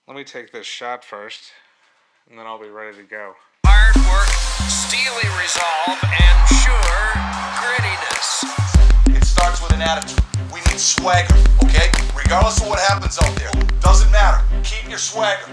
Let me take this shot first, and then I'll be ready to go. Hard work, steely resolve, and sure grittiness. It starts with an attitude. We need swagger, okay? Regardless of what happens out there. Doesn't matter. Keep your swagger.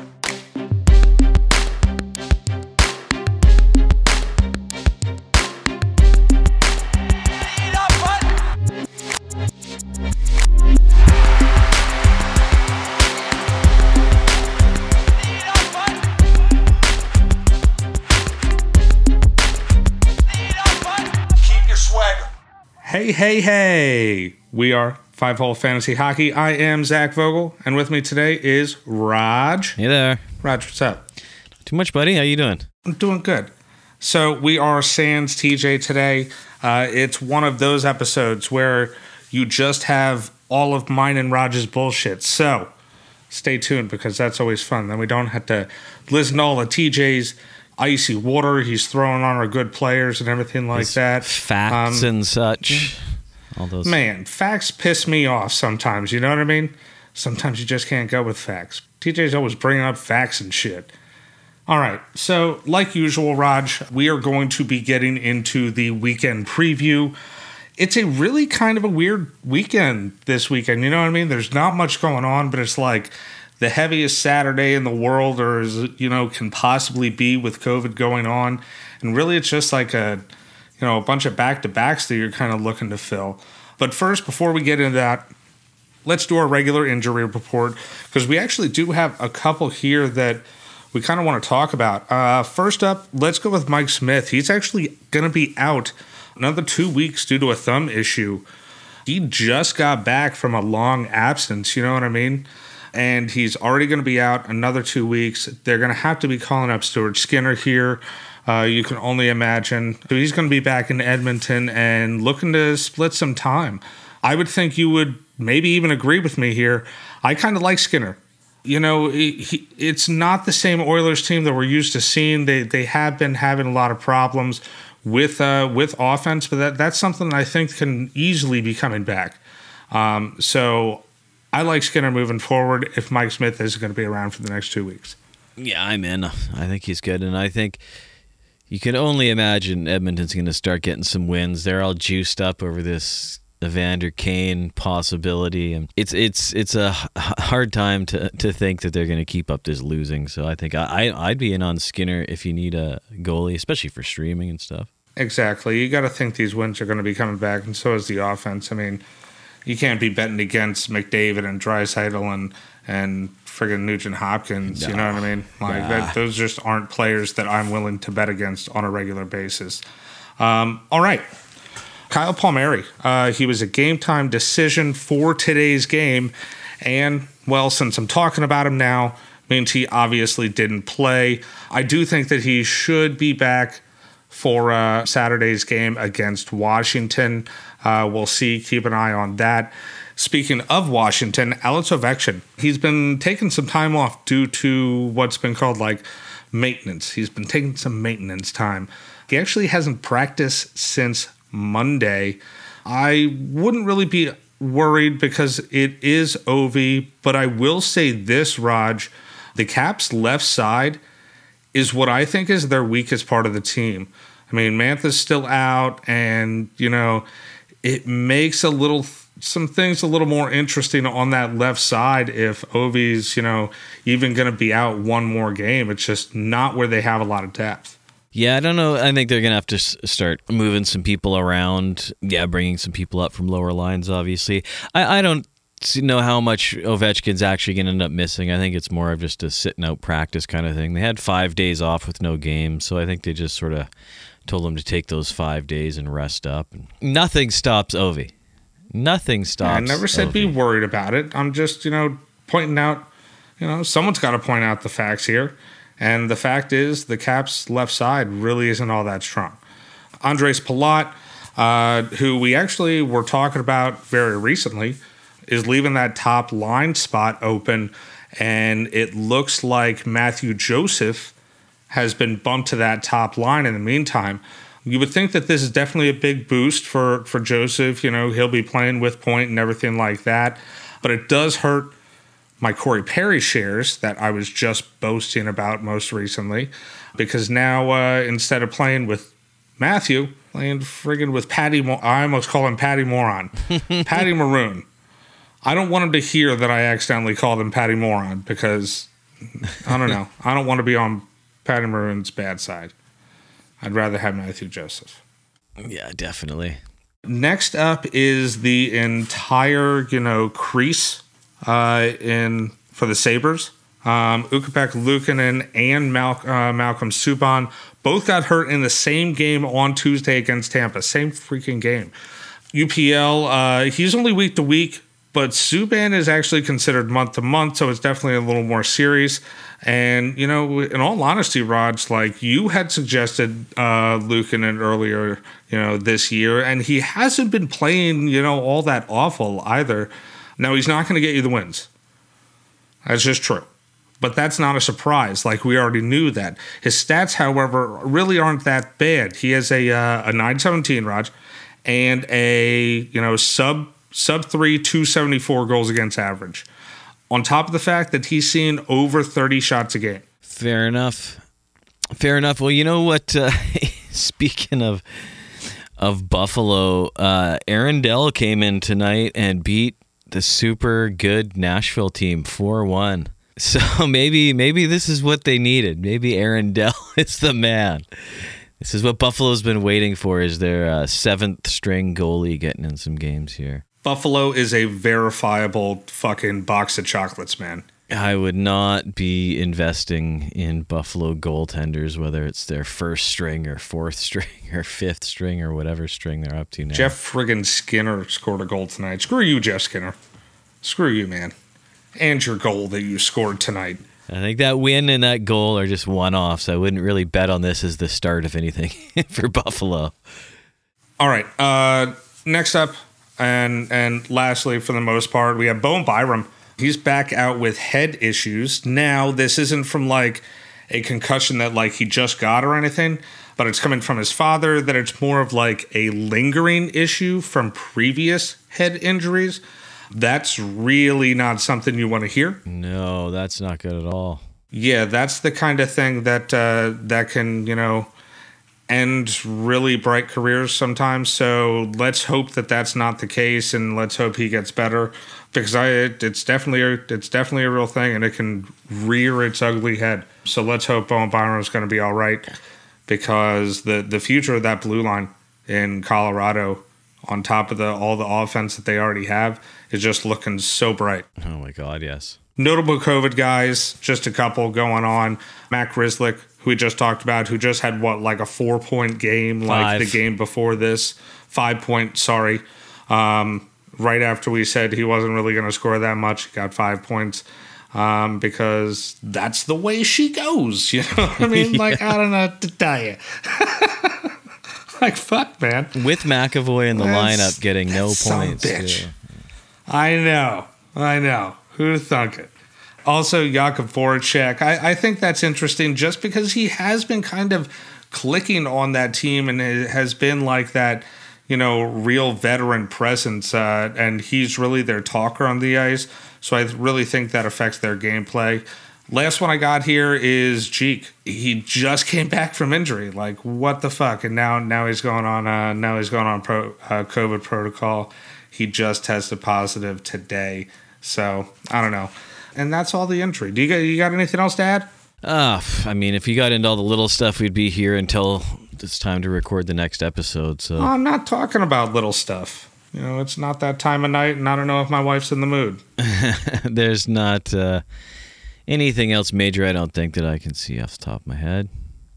Hey. We are Five Hole Fantasy Hockey. I am Zach Vogel, and with me today is Raj. Hey there. Raj, what's up? Too much, buddy. How you doing? I'm doing good. So we are Sans TJ today. It's one of those episodes where you just have all of mine and Raj's bullshit. So stay tuned because that's always fun. Then we don't have to listen to all of TJ's icy water he's throwing on our good players and everything like that. Facts and such. All those. Man, facts piss me off sometimes, you know what I mean? Sometimes you just can't go with facts. TJ's always bringing up facts and shit. All right, so like usual, Raj, we are going to be getting into the weekend preview. It's a really kind of a weird weekend this weekend, you know what I mean? There's not much going on, but it's like the heaviest Saturday in the world, or can possibly be with COVID going on. And really it's just like a bunch of back-to-backs that you're kind of looking to fill. But first, before we get into that, let's do our regular injury report, because we actually do have a couple here that we kind of want to talk about. First up, let's go with Mike Smith. He's actually going to be out another 2 weeks due to a thumb issue. He just got back from a long absence, you know what I mean? And he's already going to be out another 2 weeks. They're going to have to be calling up Stuart Skinner here. You can only imagine. So he's going to be back in Edmonton and looking to split some time. I would think you would maybe even agree with me here. I kind of like Skinner. It's not the same Oilers team that we're used to seeing. They have been having a lot of problems with offense, but that's something I think can easily be coming back. So I like Skinner moving forward if Mike Smith is going to be around for the next 2 weeks. Yeah, I'm in. I think he's good, and I think you can only imagine Edmonton's going to start getting some wins. They're all juiced up over this Evander Kane possibility, and it's a hard time to think that they're going to keep up this losing. So I think I'd be in on Skinner if you need a goalie, especially for streaming and stuff. Exactly. You got to think these wins are going to be coming back, and so is the offense. I mean, you can't be betting against McDavid and Draisaitl and friggin' Nugent Hopkins, You know what I mean? Those just aren't players that I'm willing to bet against on a regular basis. All right. Kyle Palmieri. He was a game-time decision for today's game. And, well, since I'm talking about him now, means he obviously didn't play. I do think that he should be back for Saturday's game against Washington. We'll see. Keep an eye on that. Speaking of Washington, Alex Ovechkin, he's been taking some time off due to what's been called maintenance. He's been taking some maintenance time. He actually hasn't practiced since Monday. I wouldn't really be worried because it is Ovi, but I will say this, Raj, the Caps' left side is what I think is their weakest part of the team. I mean, Mantha's still out, and, it makes some things a little more interesting on that left side if Ovi's, even going to be out one more game. It's just not where they have a lot of depth. Yeah, I don't know. I think they're going to have to start moving some people around. Yeah, bringing some people up from lower lines, obviously. I don't know how much Ovechkin's actually going to end up missing. I think it's more of just a sitting out practice kind of thing. They had 5 days off with no games, so I think they just sort of told him to take those 5 days and rest up. Nothing stops Ovi. Nothing stops. I never said Ovi. Be worried about it. I'm just, pointing out, someone's got to point out the facts here. And the fact is the Caps' left side really isn't all that strong. Andres Palat, who we actually were talking about very recently, is leaving that top line spot open. And it looks like Matthew Joseph has been bumped to that top line in the meantime. You would think that this is definitely a big boost for Joseph. He'll be playing with point and everything like that. But it does hurt my Corey Perry shares that I was just boasting about most recently, because now instead of playing with Matthew, playing friggin' with Patty, I almost call him Patty Moron, Patty Maroon. I don't want him to hear that I accidentally called him Patty Moron, because I don't know. I don't want to be on Patty Maroon's bad side. I'd rather have Matthew Joseph. Yeah, definitely. Next up is the entire, crease for the Sabres. Ukko-Pekka Luukkonen and Malcolm Subban both got hurt in the same game on Tuesday against Tampa. Same freaking game. UPL, he's only week to week, but Subban is actually considered month to month, so it's definitely a little more serious. And, in all honesty, Raj, like you had suggested Luukkonen earlier, this year, and he hasn't been playing, all that awful either. Now, he's not going to get you the wins. That's just true. But that's not a surprise. Like, we already knew that. His stats, however, really aren't that bad. He has a 917, Raj, and a, sub 3, 274 goals against average. On top of the fact that he's seeing over 30 shots a game. Fair enough. Well, you know what? Speaking of Buffalo, Aaron Dell came in tonight and beat the super good Nashville team 4-1. So maybe this is what they needed. Maybe Aaron Dell is the man. This is what Buffalo's been waiting for, is their seventh string goalie getting in some games here. Buffalo is a verifiable fucking box of chocolates, man. I would not be investing in Buffalo goaltenders, whether it's their first string or fourth string or fifth string or whatever string they're up to now. Jeff friggin' Skinner scored a goal tonight. Screw you, Jeff Skinner. Screw you, man. And your goal that you scored tonight. I think that win and that goal are just one-offs. I wouldn't really bet on this as the start of anything for Buffalo. All right. Next up, and lastly, for the most part, we have Bowen Byram. He's back out with head issues. Now, this isn't from like a concussion that like he just got or anything, but it's coming from his father, that it's more of like a lingering issue from previous head injuries. That's really not something you want to hear. No, that's not good at all. Yeah, that's the kind of thing that that can, end really bright careers sometimes. So let's hope that that's not the case, and let's hope he gets better, because it's definitely a real thing, and it can rear its ugly head. So let's hope Bowen Byram is going to be all right, because the future of that blue line in Colorado, on top of all the offense that they already have, is just looking so bright. Oh my God, yes. Notable COVID guys, just a couple going on. Matt Grzelcyk, who we just talked about, who just had like a 4-point game, like the game before this. 5 point, sorry. Right after we said he wasn't really going to score that much, he got 5 points. Because that's the way she goes, you know what I mean? Like, I don't know what to tell you. Like, fuck, man. With McAvoy in the lineup getting no points. Bitch. I know. Who'd have thunk it? Also, Jakub Voracek. I think that's interesting just because he has been kind of clicking on that team, and it has been like that, real veteran presence. And he's really their talker on the ice. So I really think that affects their gameplay. Last one I got here is Jeek. He just came back from injury. Like, what the fuck? And now he's going on COVID protocol. He just tested positive today. So I don't know. And that's all the injury. Do you got anything else to add? I mean, if you got into all the little stuff, we'd be here until it's time to record the next episode. So I'm not talking about little stuff. It's not that time of night, and I don't know if my wife's in the mood. There's not anything else major, I don't think, that I can see off the top of my head.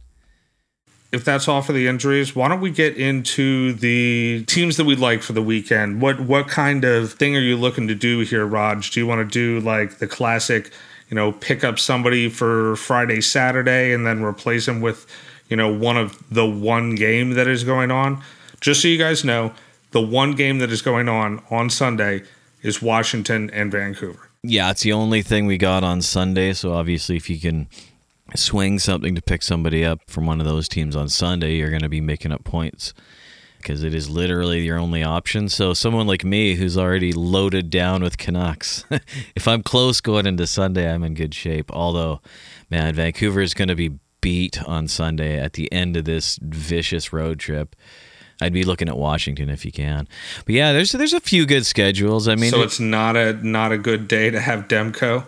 If that's all for the injuries, why don't we get into the teams that we'd like for the weekend? What kind of thing are you looking to do here, Raj? Do you want to do like the classic, pick up somebody for Friday, Saturday, and then replace them with, one game that is going on? Just so you guys know, the one game that is going on Sunday is Washington and Vancouver. Yeah, it's the only thing we got on Sunday. So obviously, if you can swing something to pick somebody up from one of those teams on Sunday, you're going to be making up points because it is literally your only option. So someone like me who's already loaded down with Canucks, if I'm close going into Sunday, I'm in good shape. Although, man, Vancouver is going to be beat on Sunday at the end of this vicious road trip. I'd be looking at Washington if you can. But yeah, there's a few good schedules. I mean, so it's not a good day to have Demko.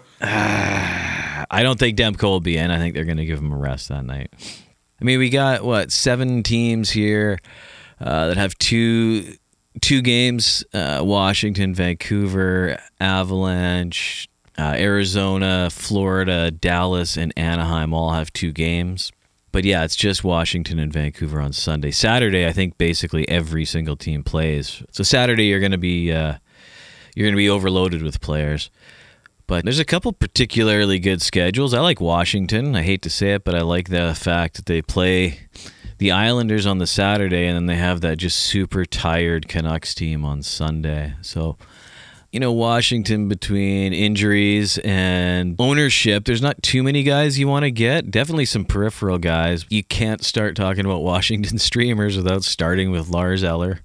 I don't think Demko will be in. I think they're going to give him a rest that night. I mean, we got 7 teams here that have two games: Washington, Vancouver, Avalanche, Arizona, Florida, Dallas, and Anaheim all have 2 games. But yeah, it's just Washington and Vancouver on Sunday. Saturday, I think basically every single team plays. So Saturday, you're going to be overloaded with players. But there's a couple particularly good schedules. I like Washington. I hate to say it, but I like the fact that they play the Islanders on the Saturday, and then they have that just super tired Canucks team on Sunday. So, Washington, between injuries and ownership, there's not too many guys you want to get. Definitely some peripheral guys. You can't start talking about Washington streamers without starting with Lars Eller.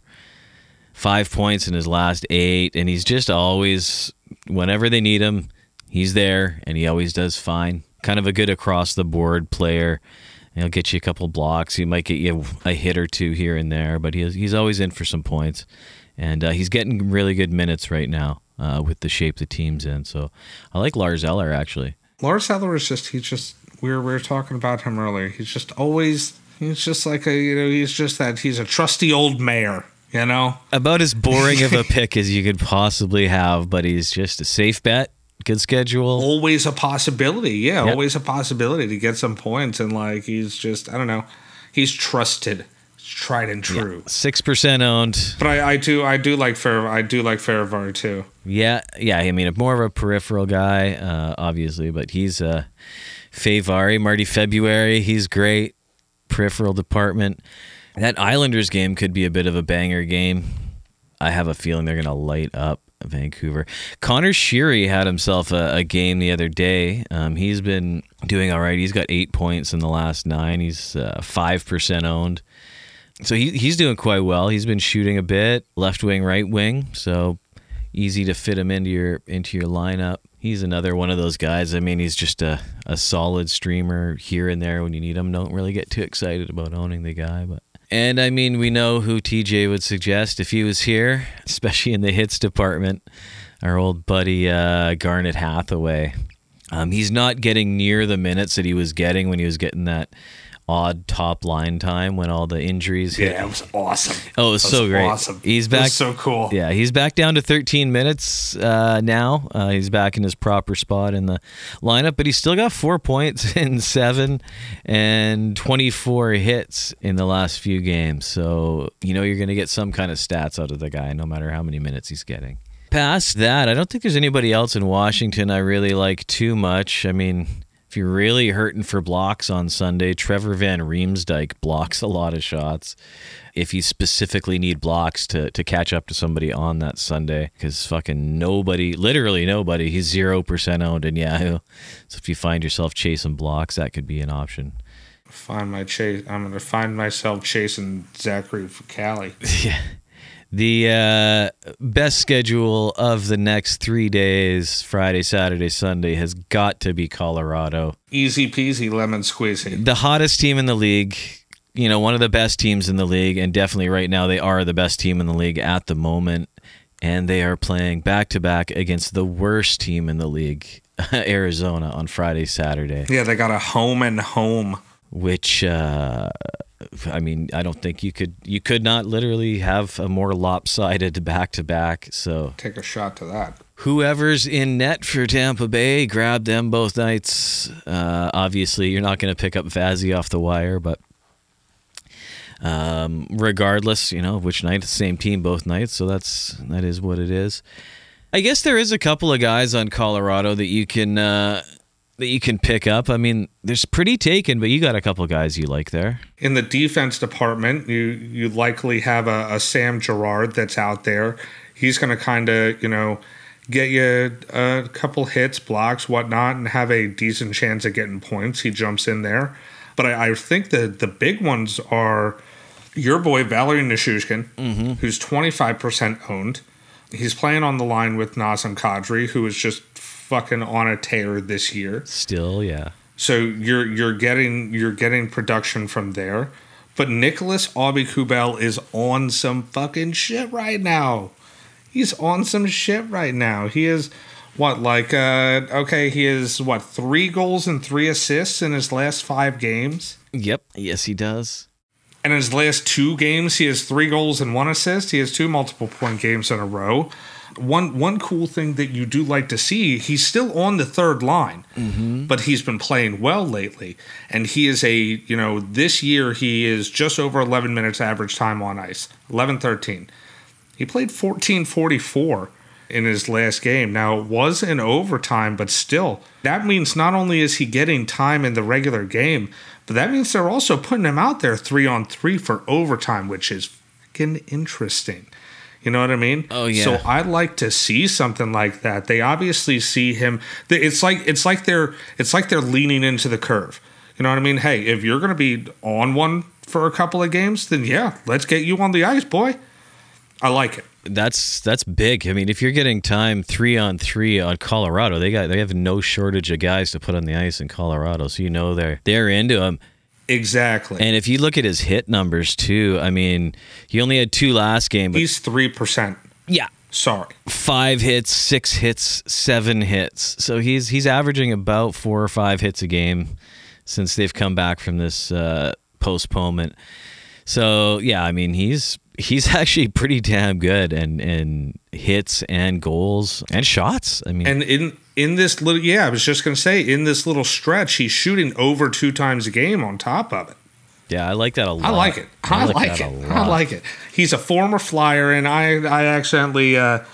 5 points in his last 8, and he's just always, whenever they need him, he's there, and he always does fine. Kind of a good across-the-board player. He'll get you a couple blocks. He might get you a hit or 2 here and there, but he's always in for some points. And he's getting really good minutes right now with the shape the team's in. So I like Lars Eller, actually. Lars Eller is we were talking about him earlier. He's just like he's a trusty old mayor, About as boring of a pick as you could possibly have, but he's just a safe bet. Good schedule. Always a possibility. Yeah, yep. Always a possibility to get some points. And he's just, I don't know, he's trusted. Tried and true. 6% owned. But I do like Farivar too. Yeah. I mean, more of a peripheral guy, obviously, but he's Favari, Marty February. He's great. Peripheral department. That Islanders game could be a bit of a banger game. I have a feeling they're going to light up Vancouver. Connor Sheary had himself a game the other day. He's been doing all right. He's got 8 points in the last 9. He's 5% owned. So he's doing quite well. He's been shooting a bit, left wing, right wing, so easy to fit him into your lineup. He's another one of those guys. I mean, he's just a solid streamer here and there when you need him. Don't really get too excited about owning the guy, and I mean, we know who TJ would suggest if he was here, especially in the hits department. Our old buddy Garnet Hathaway. He's not getting near the minutes that he was getting when he was getting that odd top line time when all the injuries hit. Yeah, it was awesome. Oh, it was so great. Awesome. He's back. It was so cool. Yeah, he's back down to 13 minutes now. He's back in his proper spot in the lineup, but he's still got 4 points in 7 and 24 hits in the last few games. So, you're going to get some kind of stats out of the guy, no matter how many minutes he's getting. Past that, I don't think there's anybody else in Washington I really like too much. I mean, if you're really hurting for blocks on Sunday, Trevor Van Riemsdyk blocks a lot of shots. If you specifically need blocks to catch up to somebody on that Sunday, because fucking literally nobody, he's 0% owned in Yahoo. So if you find yourself chasing blocks, that could be an option. I'm going to find myself chasing Zachary Fucale. Yeah. The best schedule of the next 3 days, Friday, Saturday, Sunday, has got to be Colorado. Easy peasy, lemon squeezy. The hottest team in the league, one of the best teams in the league, and definitely right now they are the best team in the league at the moment, and they are playing back-to-back against the worst team in the league, Arizona, on Friday, Saturday. Yeah, they got a home and home. Which, I mean, I don't think you could not literally have a more lopsided back-to-back, so... Take a shot to that. Whoever's in net for Tampa Bay, grab them both nights. Obviously, you're not going to pick up Vazzy off the wire, but regardless, which night, the same team both nights, so that is what it is. I guess there is a couple of guys on Colorado that you can pick up. I mean, there's pretty taken, but you got a couple of guys you like there. In the defense department, you likely have a Sam Girard that's out there. He's going to kind of, get you a couple hits, blocks, whatnot, and have a decent chance of getting points. He jumps in there. But I think the big ones are your boy Valery Nichushkin, who's 25% owned. He's playing on the line with Nazem Kadri, who is just fucking on a tear this year. Still, yeah. So you're getting production from there. But Nicholas Aube-Kubel is on some fucking shit right now. He's on some shit right now. He is he is 3 goals and 3 assists in his last 5 games? Yep. Yes, he does. And in his last 2 games, he has 3 goals and 1 assist. He has 2 multiple point games in a row. One cool thing that you do like to see, he's still on the third line, but he's been playing well lately. And he is this year he is just over 11 minutes average time on ice, 11-13. He played 14:44 in his last game. Now, it was in overtime, but still, that means not only is he getting time in the regular game, but that means they're also putting him out there 3-on-3 for overtime, which is fucking interesting. You know what I mean? Oh yeah. So I'd like to see something like that. They obviously see him. It's like they're leaning into the curve. You know what I mean? Hey, if you're going to be on one for a couple of games, then yeah, let's get you on the ice, boy. I like it. That's big. I mean, if you're getting time 3-on-3 on Colorado, they have no shortage of guys to put on the ice in Colorado. So they're into him. Exactly. And if you look at his hit numbers too, I mean, he only had 2 last game. But he's 3%. Yeah. Sorry. 5 hits, 6 hits, 7 hits. So he's averaging about 4 or 5 hits a game since they've come back from this postponement. So yeah, I mean he's actually pretty damn good and hits and goals and shots. I mean, and in this little, I was just gonna say, in this little stretch, he's shooting over 2 times a game on top of it. Yeah, I like that a lot. I like it. I like it. He's a former Flyer, and I actually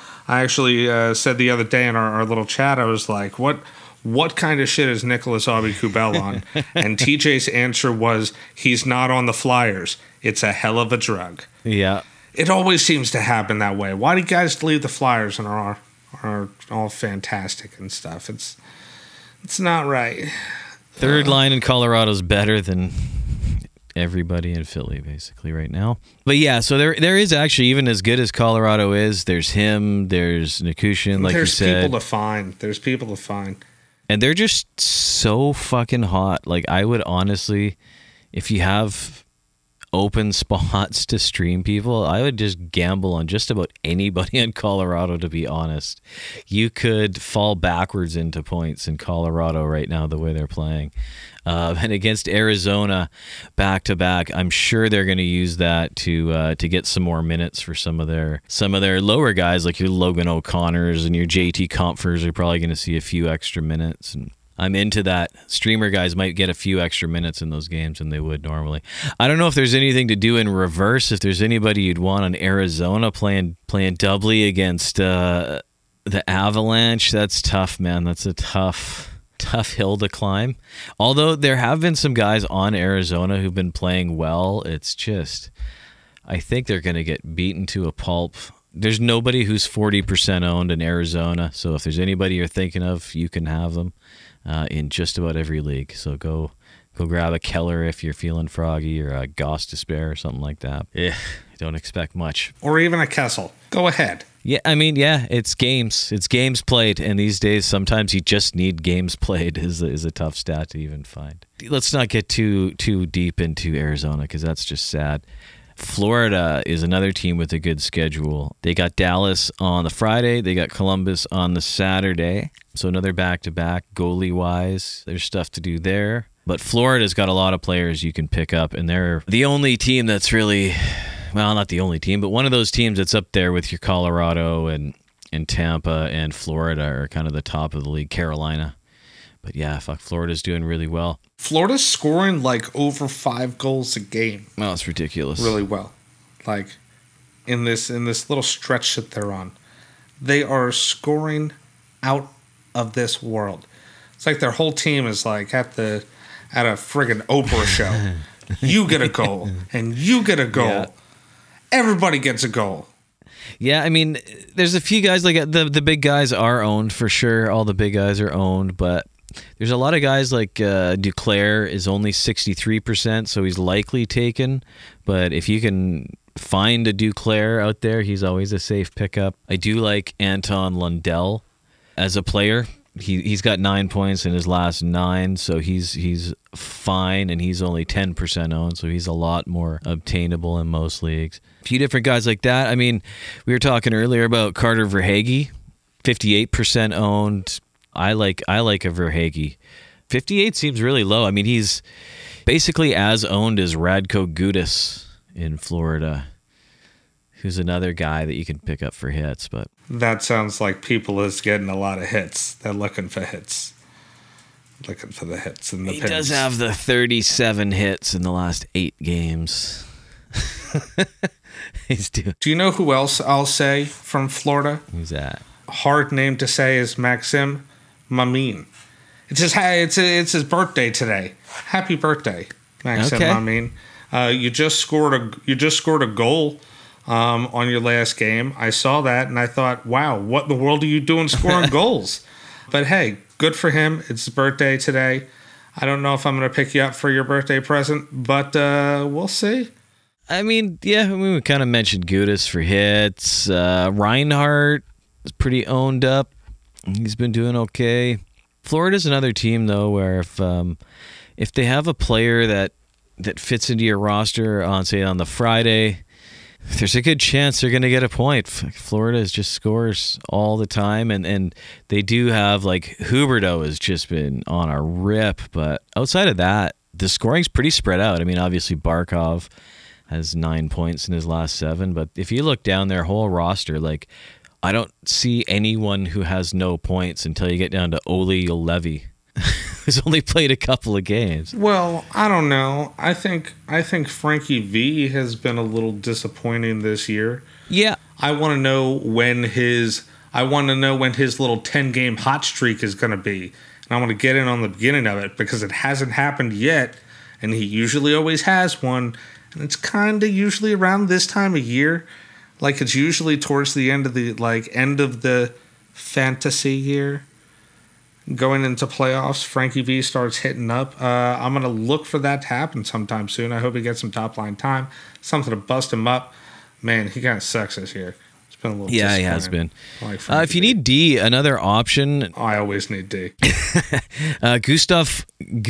said the other day in our little chat, I was like, what kind of shit is Nicholas Aube-Kubel on? And TJ's answer was, he's not on the Flyers. It's a hell of a drug. Yeah. It always seems to happen that way. Why do you guys leave the Flyers and are all fantastic and stuff? It's not right. Third line in Colorado's better than everybody in Philly, basically, right now. But yeah, so there is actually, even as good as Colorado is, there's him, there's Nichushkin, like you said. There's people to find. And they're just so fucking hot. Like, I would honestly, if you have open spots to stream people, I would just gamble on just about anybody in Colorado, to be honest. You could fall backwards into points in Colorado right now, the way they're playing. And against Arizona back-to-back, I'm sure they're going to use that to get some more minutes for some of their lower guys, like your Logan O'Connors and your JT Compfers are probably going to see a few extra minutes. And I'm into that. Streamer guys might get a few extra minutes in those games than they would normally. I don't know if there's anything to do in reverse. If there's anybody you'd want on Arizona playing doubly against the Avalanche, that's tough, man. That's a tough hill to climb. Although there have been some guys on Arizona who've been playing well, it's just, I think they're going to get beaten to a pulp. There's nobody who's 40% owned in Arizona, so if there's anybody you're thinking of, you can have them in just about every league. So go grab a Keller if you're feeling froggy, or a Goss to spare or something like that. Don't expect much. Or even a Kessel. Go ahead. Yeah, I mean, yeah, it's games. It's games played, and these days sometimes you just need games played is a tough stat to even find. Let's not get too deep into Arizona, because that's just sad. Florida is another team with a good schedule. They got Dallas on the Friday. They got Columbus on the Saturday. So another back-to-back goalie-wise. There's stuff to do there. But Florida's got a lot of players you can pick up, and they're the only team that's really... Well, not the only team, but one of those teams that's up there with your Colorado and Tampa and Florida are kind of the top of the league. Carolina. But yeah, Florida's doing really well. Florida's scoring like over 5 goals a game. Oh, it's ridiculous. Really well. Like in this little stretch that they're on. They are scoring out of this world. It's like their whole team is like at a friggin' Oprah show. You get a goal and you get a goal. Yeah. Everybody gets a goal. Yeah, I mean, there's a few guys, like the big guys are owned for sure. All the big guys are owned, but there's a lot of guys like Duclair is only 63%, so he's likely taken. But if you can find a Duclair out there, he's always a safe pickup. I do like Anton Lundell as a player. He's got 9 points in his last 9, so he's fine, and he's only 10% owned, so he's a lot more obtainable in most leagues. A few different guys like that. I mean, we were talking earlier about Carter Verhaeghe, 58% owned. I like a Verhaeghe. 58 seems really low. I mean, he's basically as owned as Radko Gudas in Florida, who's another guy that you can pick up for hits. But that sounds like people is getting a lot of hits. They're looking for hits. Looking for the hits and the pins. He does have the 37 hits in the last 8 games. He's doing. Do you know who else I'll say from Florida? Who's that? Hard name to say is Maxim Mamin. It's his birthday today. Happy birthday, Maxim Mamin. You just scored a goal on your last game. I saw that and I thought, wow, what in the world are you doing scoring goals? But hey, good for him. It's his birthday today. I don't know if I'm going to pick you up for your birthday present, but we'll see. I mean, yeah, we kind of mentioned Gudas for hits. Reinhardt is pretty owned up. He's been doing okay. Florida's another team, though, where if they have a player that fits into your roster on, say, on the Friday, there's a good chance they're going to get a point. Florida just scores all the time, and they do have, like, Huberdeau has just been on a rip, but outside of that, the scoring's pretty spread out. I mean, obviously Barkov has 9 points in his last 7, but if you look down their whole roster, like, I don't see anyone who has no points until you get down to Oli Levy, who's only played a couple of games. Well, I don't know. I think Frankie V has been a little disappointing this year. Yeah. I want to know when his little 10-game hot streak is going to be. And I want to get in on the beginning of it because it hasn't happened yet, and he usually always has one. And it's kind of usually around this time of year. Like, it's usually towards the end of the fantasy year. Going into playoffs, Frankie V starts hitting up. I'm going to look for that to happen sometime soon. I hope he gets some top-line time. Something to bust him up. Man, he kind of sucks this year. It's been a little disappointing. He has been. Like if you need D, another option. I always need D. Gustav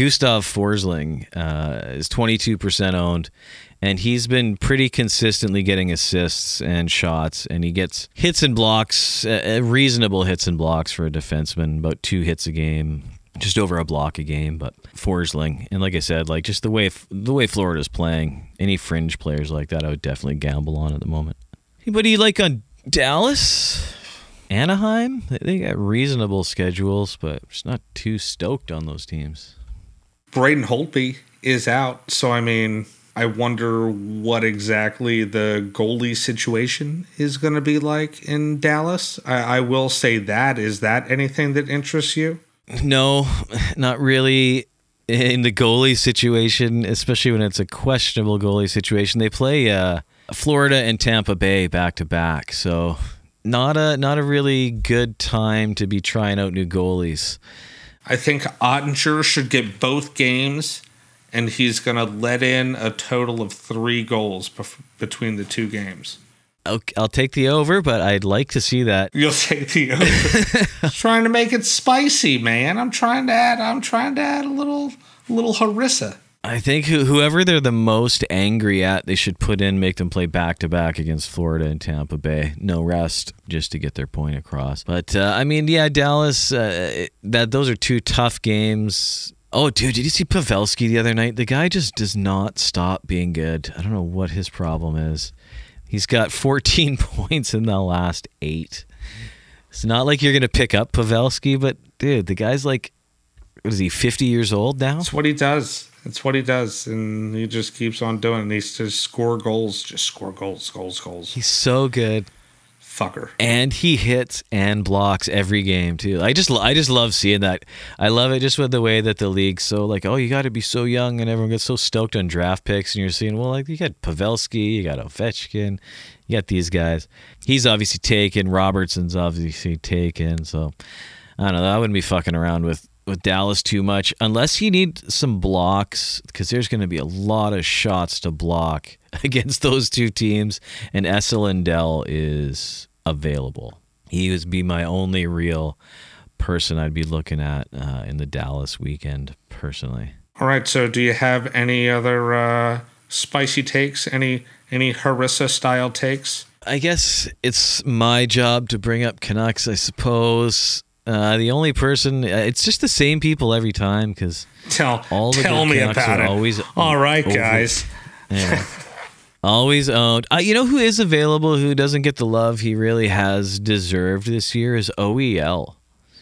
Forsling is 22% owned. And he's been pretty consistently getting assists and shots, and he gets hits and blocks, reasonable hits and blocks for a defenseman, about 2 hits a game, just over a block a game. But Forsling, and like I said, like just the way Florida's playing, any fringe players like that, I would definitely gamble on at the moment. Anybody you like on Dallas? Anaheim? They got reasonable schedules, but just not too stoked on those teams. Braden Holtby is out, so I mean, I wonder what exactly the goalie situation is going to be like in Dallas. I will say that. Is that anything that interests you? No, not really. In the goalie situation, especially when it's a questionable goalie situation, they play Florida and Tampa Bay back to back, so not a really good time to be trying out new goalies. I think Ottinger should get both games. And he's going to let in a total of 3 goals between the 2 games. I'll take the over, but I'd like to see that. You'll take the over. Trying to make it spicy, man. I'm trying to add a little harissa. I think whoever they're the most angry at, they should make them play back-to-back against Florida and Tampa Bay. No rest, just to get their point across. But, I mean, yeah, Dallas, those are 2 tough games. Oh, dude, did you see Pavelski the other night? The guy just does not stop being good. I don't know what his problem is. He's got 14 points in the last 8. It's not like you're going to pick up Pavelski, but, dude, the guy's like, what is he, 50 years old now? It's what he does. And he just keeps on doing it. And he's to score goals. Just score goals. He's so good. Fucker. And he hits and blocks every game too. I just love seeing that. I love it just with the way that the league's so like, oh, you got to be so young, and everyone gets so stoked on draft picks, and you're seeing, well, like you got Pavelski, you got Ovechkin, you got these guys. He's obviously taken. Robertson's obviously taken. So I don't know. I wouldn't be fucking around with with Dallas too much unless you need some blocks, because there's going to be a lot of shots to block against those two teams, and Esa Lindell is available. He would be my only real person I'd be looking at in the Dallas weekend, personally. All right, so do you have any other spicy takes? Any Harissa-style takes? I guess it's my job to bring up Canucks, I suppose. The only person, it's just the same people every time, because Tell good me Canucks about are it. always All right, over- guys. Yeah. Always owned. You know who is available, who doesn't get the love he really has deserved this year, is OEL.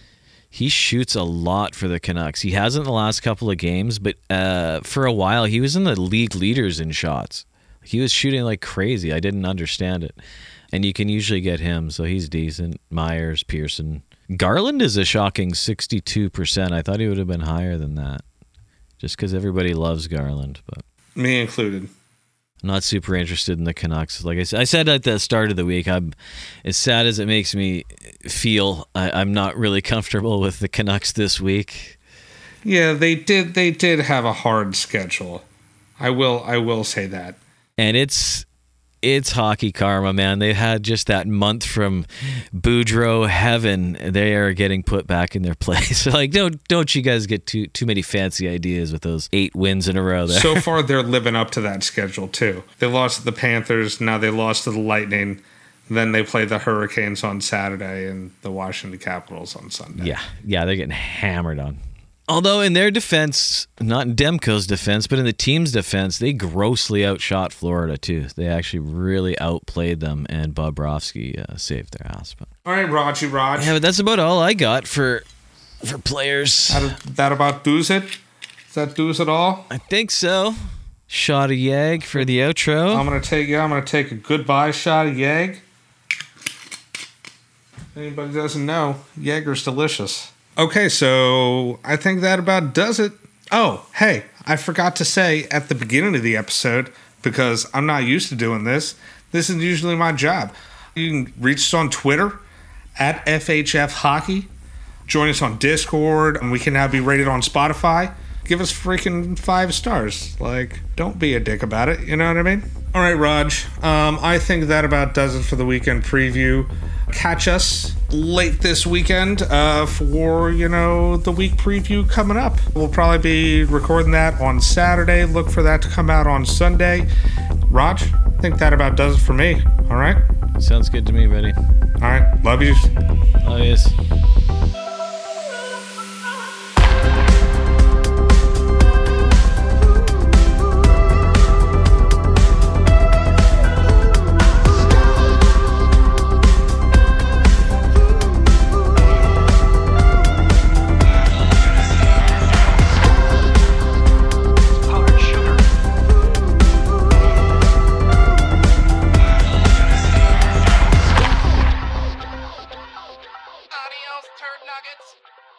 He shoots a lot for the Canucks. He hasn't the last couple of games, but for a while he was in the league leaders in shots. He was shooting like crazy. I didn't understand it. And you can usually get him, so he's decent. Myers, Pearson. Garland is a shocking 62%. I thought he would have been higher than that, just because everybody loves Garland. But Me included. I'm not super interested in the Canucks. Like I said at the start of the week, I'm as sad as it makes me feel. I'm not really comfortable with the Canucks this week. Yeah, they did have a hard schedule. I will say that. And it's hockey karma, man. They had just that month from Boudreaux heaven. They are getting put back in their place. Like, don't you guys get too many fancy ideas with those 8 wins in a row there. So far, they're living up to that schedule, too. They lost to the Panthers. Now they lost to the Lightning. Then they play the Hurricanes on Saturday and the Washington Capitals on Sunday. Yeah, they're getting hammered on. Although in their defense, not in Demko's defense, but in the team's defense, they grossly outshot Florida, too. They actually really outplayed them, and Bobrovsky saved their ass. But All right, Raj. yeah, but that's about all I got for players. That about does it? Does that do it all? I think so. Shot of Yag for the outro. I'm gonna take a goodbye shot of Yag. If anybody doesn't know, Jaeger's delicious. Okay, so I think that about does it. Oh, hey, I forgot to say at the beginning of the episode, because I'm not used to doing this. This is usually my job. You can reach us on Twitter at FHF Hockey. Join us on Discord, and we can now be rated on Spotify. Give us freaking 5 stars. Like, don't be a dick about it. You know what I mean? All right, Raj. I think that about does it for the weekend preview. Catch us late this weekend for, the week preview coming up. We'll probably be recording that on Saturday. Look for that to come out on Sunday. Raj, I think that about does it for me. All right? Sounds good to me, buddy. All right. Love you. Love yous. Adios, turd nuggets.